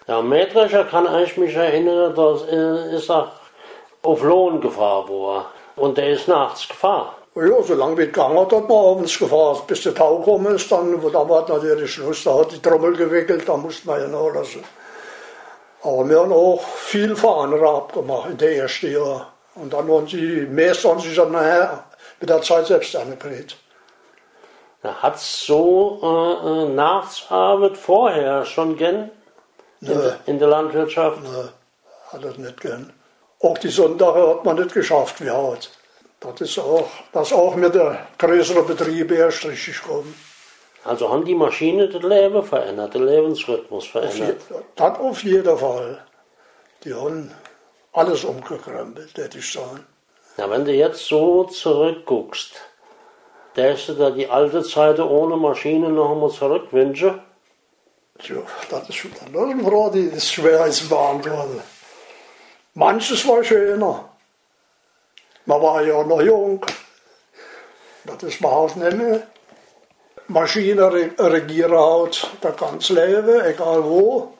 Ja, Mähdrescher kann ich mich erinnern, das ist auch auf Lohn gefahren worden. Und der ist nachts gefahren. Ja, solange wie gegangen hat, hat man abends gefahren. Bis der Tau gekommen ist, dann war natürlich Schluss. Da hat die Trommel gewickelt, da musste man ja nachlassen. Aber wir haben auch viel Fahrer abgemacht in den ersten Jahren. Und dann waren die meisten sich dann nachher mit der Zeit selbst angekriegt. Hat es so Nachtsarbeit vorher schon gern in der Landwirtschaft? Nein, hat es nicht gern. Auch die Sonntage hat man nicht geschafft wie heute. Das ist auch mit der größeren Betriebe erst richtig gekommen. Also haben die Maschinen das Leben verändert, den Lebensrhythmus verändert? Das auf jeden Fall. Die haben alles umgekrempelt, hätte ich sagen. Ja, wenn du jetzt so zurückguckst, darfst du da die alte Zeit ohne Maschine noch einmal zurückwünschen? Ja, das ist eine Frage, die ist schwer zu beantworten. Manches war schöner. Man war ja noch jung. Das ist man auch nicht mehr. Maschinen regieren halt das ganze Leben, egal wo.